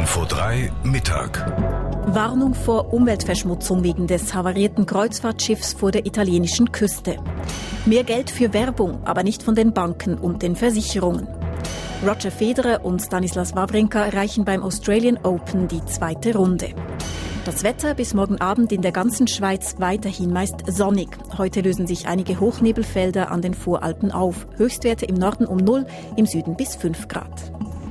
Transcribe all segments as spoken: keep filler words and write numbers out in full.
Info drei Mittag. Warnung vor Umweltverschmutzung wegen des havarierten Kreuzfahrtschiffs vor der italienischen Küste. Mehr Geld für Werbung, aber nicht von den Banken und den Versicherungen. Roger Federer und Stanislas Wawrinka erreichen beim Australian Open die zweite Runde. Das Wetter bis morgen Abend in der ganzen Schweiz weiterhin meist sonnig. Heute lösen sich einige Hochnebelfelder an den Voralpen auf. Höchstwerte im Norden um null, im Süden bis fünf Grad.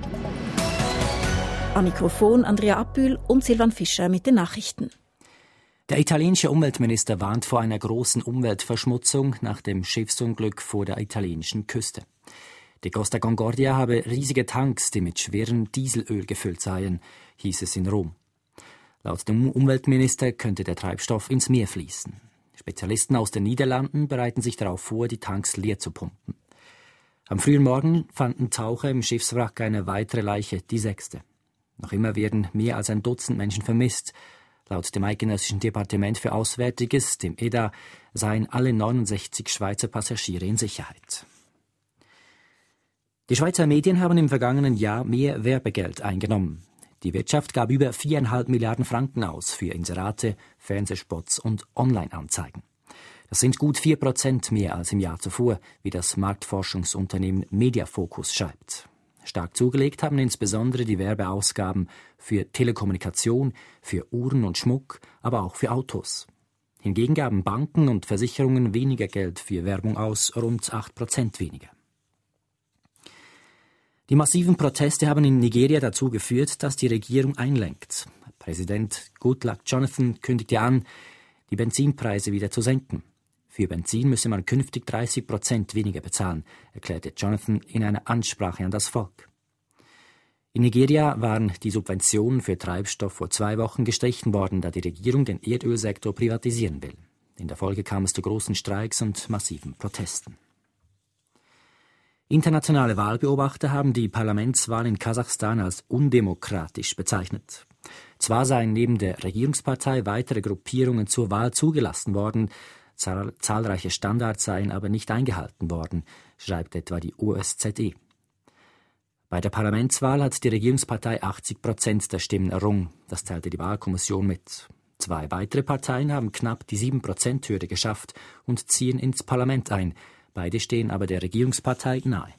Am Mikrofon Andrea Abbühl und Silvan Fischer mit den Nachrichten. Der italienische Umweltminister warnt vor einer großen Umweltverschmutzung nach dem Schiffsunglück vor der italienischen Küste. Die Costa Concordia habe riesige Tanks, die mit schwerem Dieselöl gefüllt seien, hieß es in Rom. Laut dem Umweltminister könnte der Treibstoff ins Meer fließen. Spezialisten aus den Niederlanden bereiten sich darauf vor, die Tanks leer zu pumpen. Am frühen Morgen fanden Taucher im Schiffswrack eine weitere Leiche, die sechste. Noch immer werden mehr als ein Dutzend Menschen vermisst. Laut dem eidgenössischen Departement für Auswärtiges, dem E D A, seien alle neunundsechzig Schweizer Passagiere in Sicherheit. Die Schweizer Medien haben im vergangenen Jahr mehr Werbegeld eingenommen. Die Wirtschaft gab über viereinhalb Milliarden Franken aus für Inserate, Fernsehspots und Online-Anzeigen. Das sind gut vier Prozent mehr als im Jahr zuvor, wie das Marktforschungsunternehmen Mediafocus schreibt. Stark zugelegt haben insbesondere die Werbeausgaben für Telekommunikation, für Uhren und Schmuck, aber auch für Autos. Hingegen gaben Banken und Versicherungen weniger Geld für Werbung aus, rund acht Prozent weniger. Die massiven Proteste haben in Nigeria dazu geführt, dass die Regierung einlenkt. Präsident Goodluck Jonathan kündigte an, die Benzinpreise wieder zu senken. Für Benzin müsse man künftig dreißig Prozent weniger bezahlen, erklärte Jonathan in einer Ansprache an das Volk. In Nigeria waren die Subventionen für Treibstoff vor zwei Wochen gestrichen worden, da die Regierung den Erdölsektor privatisieren will. In der Folge kam es zu großen Streiks und massiven Protesten. Internationale Wahlbeobachter haben die Parlamentswahl in Kasachstan als undemokratisch bezeichnet. Zwar seien neben der Regierungspartei weitere Gruppierungen zur Wahl zugelassen worden, zahl- zahlreiche Standards seien aber nicht eingehalten worden, schreibt etwa die O S Z E. Bei der Parlamentswahl hat die Regierungspartei achtzig Prozent der Stimmen errungen, das teilte die Wahlkommission mit. Zwei weitere Parteien haben knapp die sieben Prozent Hürde geschafft und ziehen ins Parlament ein. Beide stehen aber der Regierungspartei nahe.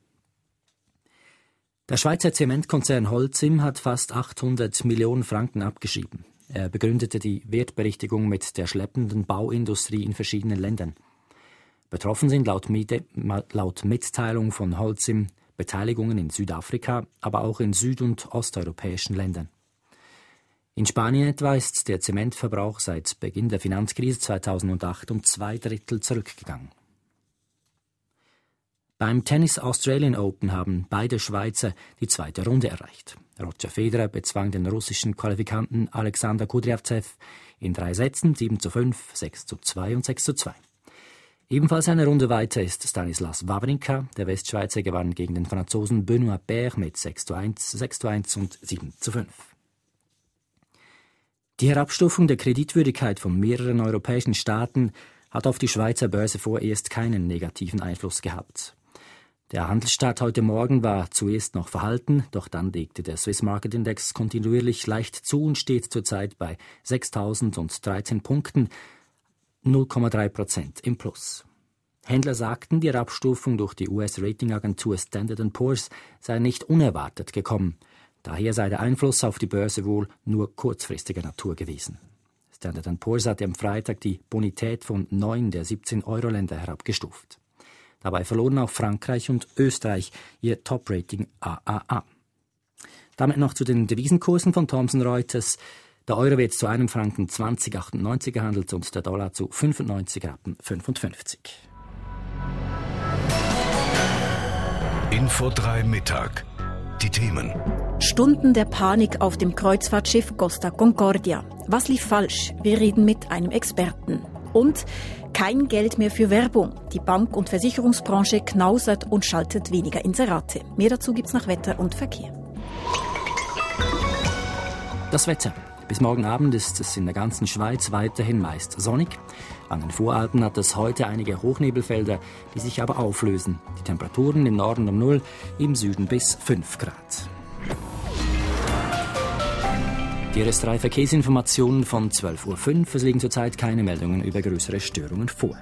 Der Schweizer Zementkonzern Holcim hat fast achthundert Millionen Franken abgeschrieben. Er begründete die Wertberichtigung mit der schleppenden Bauindustrie in verschiedenen Ländern. Betroffen sind laut, Mide, laut Mitteilung von Holcim Beteiligungen in Südafrika, aber auch in süd- und osteuropäischen Ländern. In Spanien etwa ist der Zementverbrauch seit Beginn der Finanzkrise zweitausendacht um zwei Drittel zurückgegangen. Beim Tennis Australian Open haben beide Schweizer die zweite Runde erreicht. Roger Federer bezwang den russischen Qualifikanten Alexander Kudryavtsev in drei Sätzen, sieben zu fünf, sechs zu zwei und sechs zu zwei. Ebenfalls eine Runde weiter ist Stanislas Wawrinka. Der Westschweizer gewann gegen den Franzosen Benoit Paire mit sechs zu eins, sechs zu eins und sieben zu fünf. Die Herabstufung der Kreditwürdigkeit von mehreren europäischen Staaten hat auf die Schweizer Börse vorerst keinen negativen Einfluss gehabt. Der Handelsstart heute Morgen war zuerst noch verhalten, doch dann legte der Swiss Market Index kontinuierlich leicht zu und steht zurzeit bei sechstausenddreizehn Punkten, null Komma drei Prozent im Plus. Händler sagten, die Herabstufung durch die U S-Ratingagentur Standard and Poor's sei nicht unerwartet gekommen. Daher sei der Einfluss auf die Börse wohl nur kurzfristiger Natur gewesen. Standard and Poor's hatte am Freitag die Bonität von neun der siebzehn Euro-Länder herabgestuft. Dabei verloren auch Frankreich und Österreich ihr Top-Rating A A A. Damit noch zu den Devisenkursen von Thomson Reuters. Der Euro wird zu einem Franken zwanzig Komma achtundneunzig gehandelt und der Dollar zu fünfundneunzig Komma fünfundfünfzig. Info drei Mittag. Die Themen. Stunden der Panik auf dem Kreuzfahrtschiff Costa Concordia. Was lief falsch? Wir reden mit einem Experten. Und kein Geld mehr für Werbung. Die Bank- und Versicherungsbranche knausert und schaltet weniger Inserate. Mehr dazu gibt's nach Wetter und Verkehr. Das Wetter. Bis morgen Abend ist es in der ganzen Schweiz weiterhin meist sonnig. An den Voralpen hat es heute einige Hochnebelfelder, die sich aber auflösen. Die Temperaturen im Norden um null, im Süden bis fünf Grad. Die R S drei Verkehrsinformationen von zwölf Uhr fünf. Es liegen zurzeit keine Meldungen über größere Störungen vor.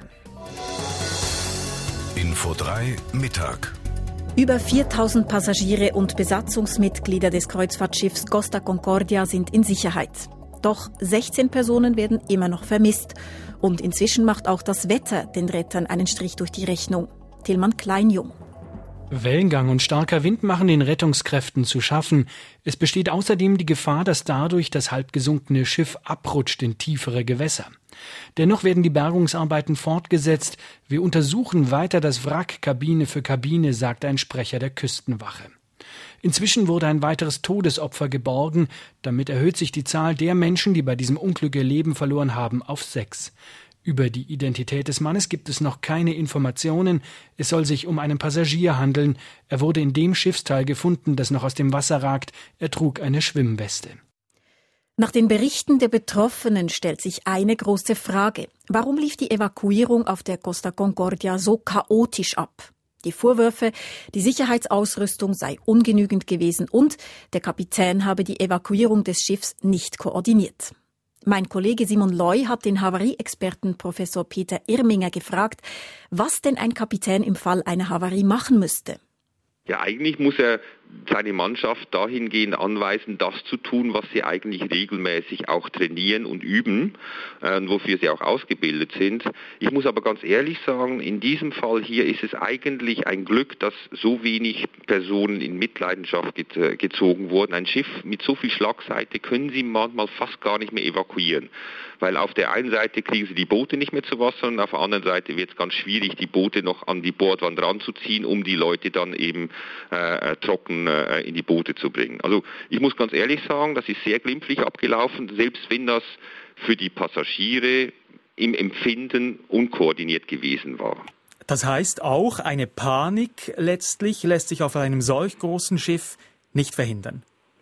Info drei Mittag. Über viertausend Passagiere und Besatzungsmitglieder des Kreuzfahrtschiffs Costa Concordia sind in Sicherheit. Doch sechzehn Personen werden immer noch vermisst. Und inzwischen macht auch das Wetter den Rettern einen Strich durch die Rechnung. Tillmann Kleinjung. Wellengang und starker Wind machen den Rettungskräften zu schaffen. Es besteht außerdem die Gefahr, dass dadurch das halb gesunkene Schiff abrutscht in tiefere Gewässer. Dennoch werden die Bergungsarbeiten fortgesetzt. Wir untersuchen weiter das Wrack Kabine für Kabine, sagt ein Sprecher der Küstenwache. Inzwischen wurde ein weiteres Todesopfer geborgen. Damit erhöht sich die Zahl der Menschen, die bei diesem Unglück ihr Leben verloren haben, auf sechs. Über die Identität des Mannes gibt es noch keine Informationen. Es soll sich um einen Passagier handeln. Er wurde in dem Schiffsteil gefunden, das noch aus dem Wasser ragt. Er trug eine Schwimmweste. Nach den Berichten der Betroffenen stellt sich eine große Frage. Warum lief die Evakuierung auf der Costa Concordia so chaotisch ab? Die Vorwürfe, die Sicherheitsausrüstung sei ungenügend gewesen und der Kapitän habe die Evakuierung des Schiffs nicht koordiniert. Mein Kollege Simon Loy hat den Havarieexperten Professor Peter Irminger gefragt, was denn ein Kapitän im Fall einer Havarie machen müsste. Ja, eigentlich muss er seine Mannschaft dahingehend anweisen, das zu tun, was sie eigentlich regelmäßig auch trainieren und üben, äh, wofür sie auch ausgebildet sind. Ich muss aber ganz ehrlich sagen, in diesem Fall hier ist es eigentlich ein Glück, dass so wenig Personen in Mitleidenschaft ge- gezogen wurden. Ein Schiff mit so viel Schlagseite können sie manchmal fast gar nicht mehr evakuieren, weil auf der einen Seite kriegen sie die Boote nicht mehr zu Wasser und auf der anderen Seite wird es ganz schwierig, die Boote noch an die Bordwand ranzuziehen, um die Leute dann eben äh, trocken äh, in die Boote zu bringen. Also ich muss ganz ehrlich sagen, das ist sehr glimpflich abgelaufen, selbst wenn das für die Passagiere im Empfinden unkoordiniert gewesen war. Das heißt auch, eine Panik letztlich lässt sich auf einem solch großen Schiff nicht verhindern.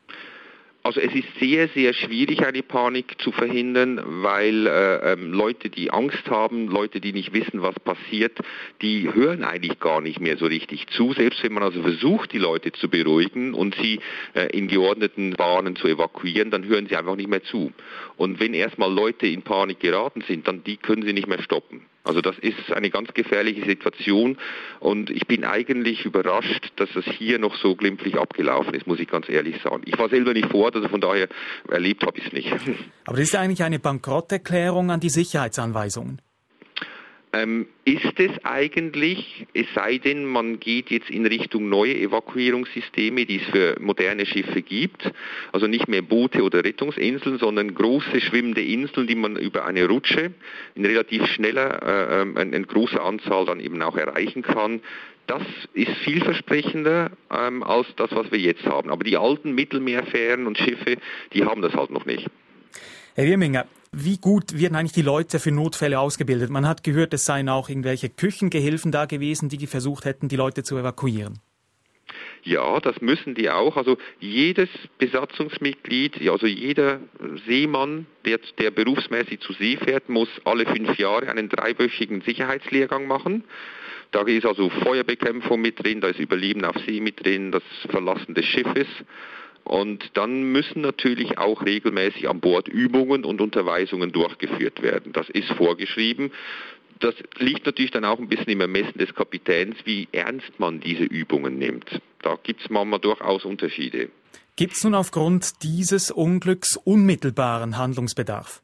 Also es ist sehr, sehr schwierig, eine Panik zu verhindern, weil äh, ähm, Leute, die Angst haben, Leute, die nicht wissen, was passiert, die hören eigentlich gar nicht mehr so richtig zu. Selbst wenn man also versucht, die Leute zu beruhigen und sie äh, in geordneten Bahnen zu evakuieren, dann hören sie einfach nicht mehr zu. Und wenn erstmal Leute in Panik geraten sind, dann die können sie nicht mehr stoppen. Also das ist eine ganz gefährliche Situation und ich bin eigentlich überrascht, dass es hier noch so glimpflich abgelaufen ist, muss ich ganz ehrlich sagen. Ich war selber nicht vor Ort, also von daher erlebt habe ich es nicht. Aber das ist eigentlich eine Bankrotterklärung an die Sicherheitsanweisungen. Ähm, ist es eigentlich, es sei denn, man geht jetzt in Richtung neue Evakuierungssysteme, die es für moderne Schiffe gibt, also nicht mehr Boote oder Rettungsinseln, sondern große schwimmende Inseln, die man über eine Rutsche in relativ schneller, äh, eine, eine große Anzahl dann eben auch erreichen kann. Das ist vielversprechender ähm, als das, was wir jetzt haben. Aber die alten Mittelmeerfähren und Schiffe, die haben das halt noch nicht. Herr Irminger, wie gut werden eigentlich die Leute für Notfälle ausgebildet? Man hat gehört, es seien auch irgendwelche Küchengehilfen da gewesen, die versucht hätten, die Leute zu evakuieren. Ja, das müssen die auch. Also jedes Besatzungsmitglied, also jeder Seemann, der, der berufsmäßig zu See fährt, muss alle fünf Jahre einen dreiwöchigen Sicherheitslehrgang machen. Da ist also Feuerbekämpfung mit drin, da ist Überleben auf See mit drin, das Verlassen des Schiffes. Und dann müssen natürlich auch regelmäßig an Bord Übungen und Unterweisungen durchgeführt werden. Das ist vorgeschrieben. Das liegt natürlich dann auch ein bisschen im Ermessen des Kapitäns, wie ernst man diese Übungen nimmt. Da gibt es manchmal durchaus Unterschiede. Gibt es nun aufgrund dieses Unglücks unmittelbaren Handlungsbedarf?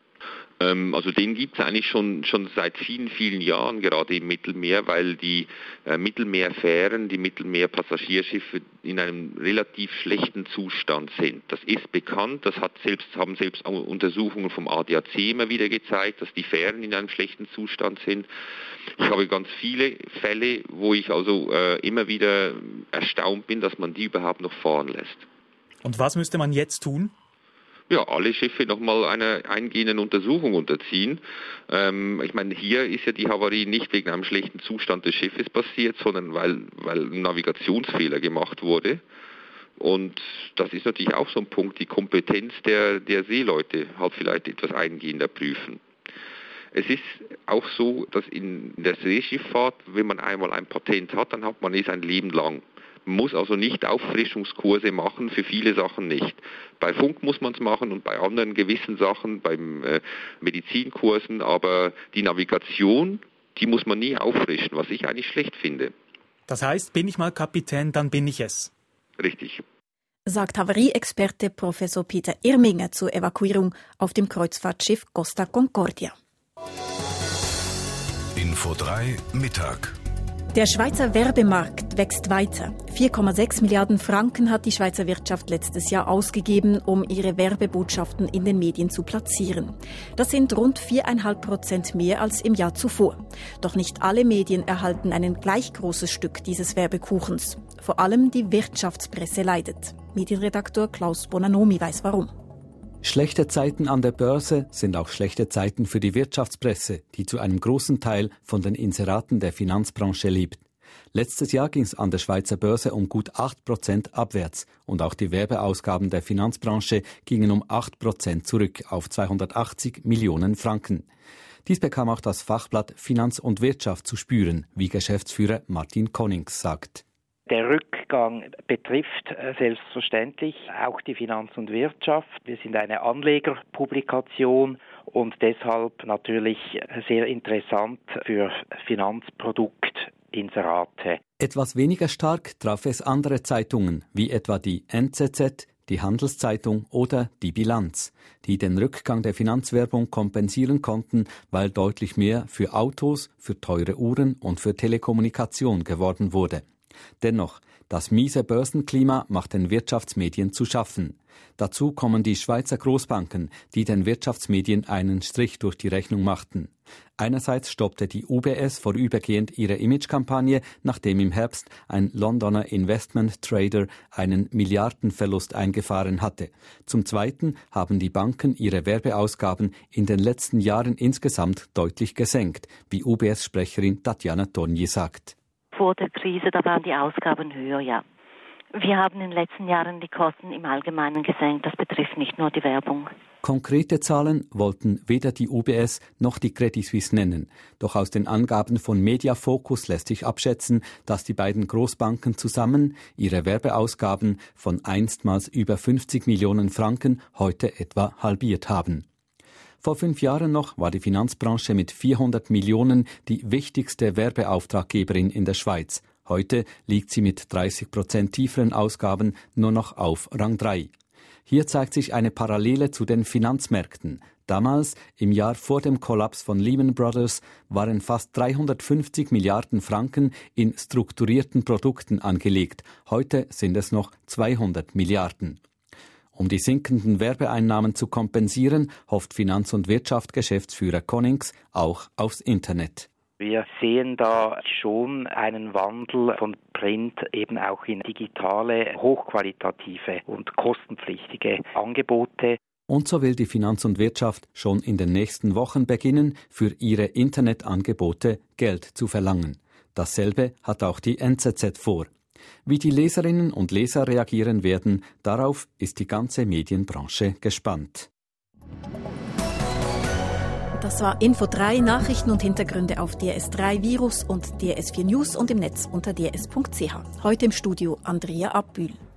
Also den gibt es eigentlich schon, schon seit vielen, vielen Jahren, gerade im Mittelmeer, weil die äh, Mittelmeerfähren, die Mittelmeerpassagierschiffe in einem relativ schlechten Zustand sind. Das ist bekannt, das hat selbst, haben selbst Untersuchungen vom A D A C immer wieder gezeigt, dass die Fähren in einem schlechten Zustand sind. Ich habe ganz viele Fälle, wo ich also äh, immer wieder erstaunt bin, dass man die überhaupt noch fahren lässt. Und was müsste man jetzt tun? Ja, alle Schiffe nochmal einer eingehenden Untersuchung unterziehen. Ähm, ich meine, hier ist ja die Havarie nicht wegen einem schlechten Zustand des Schiffes passiert, sondern weil, weil ein Navigationsfehler gemacht wurde. Und das ist natürlich auch so ein Punkt, die Kompetenz der, der Seeleute halt vielleicht etwas eingehender prüfen. Es ist auch so, dass in der Seeschifffahrt, wenn man einmal ein Patent hat, dann hat man es ein Leben lang. Man muss also nicht Auffrischungskurse machen, für viele Sachen nicht. Bei Funk muss man es machen und bei anderen gewissen Sachen, beim äh, Medizinkursen, aber die Navigation, die muss man nie auffrischen, was ich eigentlich schlecht finde. Das heißt, bin ich mal Kapitän, dann bin ich es. Richtig. Sagt Havarieexperte Professor Peter Irminger zur Evakuierung auf dem Kreuzfahrtschiff Costa Concordia. Info drei Mittag. Der Schweizer Werbemarkt wächst weiter. vier Komma sechs Milliarden Franken hat die Schweizer Wirtschaft letztes Jahr ausgegeben, um ihre Werbebotschaften in den Medien zu platzieren. Das sind rund vier Komma fünf Prozent mehr als im Jahr zuvor. Doch nicht alle Medien erhalten ein gleich großes Stück dieses Werbekuchens. Vor allem die Wirtschaftspresse leidet. Medienredaktor Klaus Bonanomi weiß warum. Schlechte Zeiten an der Börse sind auch schlechte Zeiten für die Wirtschaftspresse, die zu einem großen Teil von den Inseraten der Finanzbranche lebt. Letztes Jahr ging es an der Schweizer Börse um gut acht Prozent abwärts und auch die Werbeausgaben der Finanzbranche gingen um acht Prozent zurück auf zweihundertachtzig Millionen Franken. Dies bekam auch das Fachblatt Finanz und Wirtschaft zu spüren, wie Geschäftsführer Martin Konings sagt. Der Rückgang betrifft selbstverständlich auch die Finanz und Wirtschaft. Wir sind eine Anlegerpublikation und deshalb natürlich sehr interessant für Finanzproduktinserate. Etwas weniger stark traf es andere Zeitungen, wie etwa die N Z Z, die Handelszeitung oder die Bilanz, die den Rückgang der Finanzwerbung kompensieren konnten, weil deutlich mehr für Autos, für teure Uhren und für Telekommunikation geworden wurde. Dennoch, das miese Börsenklima macht den Wirtschaftsmedien zu schaffen. Dazu kommen die Schweizer Großbanken, die den Wirtschaftsmedien einen Strich durch die Rechnung machten. Einerseits stoppte die U B S vorübergehend ihre Imagekampagne, nachdem im Herbst ein Londoner Investment Trader einen Milliardenverlust eingefahren hatte. Zum Zweiten haben die Banken ihre Werbeausgaben in den letzten Jahren insgesamt deutlich gesenkt, wie U B S-Sprecherin Tatjana Tornje sagt. Vor der Krise, da waren die Ausgaben höher, ja. Wir haben in den letzten Jahren die Kosten im Allgemeinen gesenkt. Das betrifft nicht nur die Werbung. Konkrete Zahlen wollten weder die U B S noch die Credit Suisse nennen. Doch aus den Angaben von Mediafocus lässt sich abschätzen, dass die beiden Großbanken zusammen ihre Werbeausgaben von einstmals über fünfzig Millionen Franken heute etwa halbiert haben. Vor fünf Jahren noch war die Finanzbranche mit vierhundert Millionen die wichtigste Werbeauftraggeberin in der Schweiz. Heute liegt sie mit dreißig Prozent tieferen Ausgaben nur noch auf Rang drei. Hier zeigt sich eine Parallele zu den Finanzmärkten. Damals, im Jahr vor dem Kollaps von Lehman Brothers, waren fast dreihundertfünfzig Milliarden Franken in strukturierten Produkten angelegt. Heute sind es noch zweihundert Milliarden. Um die sinkenden Werbeeinnahmen zu kompensieren, hofft Finanz- und Wirtschaftsgeschäftsführer Konings auch aufs Internet. Wir sehen da schon einen Wandel von Print eben auch in digitale, hochqualitative und kostenpflichtige Angebote. Und so will die Finanz und Wirtschaft schon in den nächsten Wochen beginnen, für ihre Internetangebote Geld zu verlangen. Dasselbe hat auch die N Z Z vor. Wie die Leserinnen und Leser reagieren werden, darauf ist die ganze Medienbranche gespannt. Das war Info drei, Nachrichten und Hintergründe auf D R S drei Virus und D R S vier News und im Netz unter d r s punkt c h. Heute im Studio Andrea Abbühl.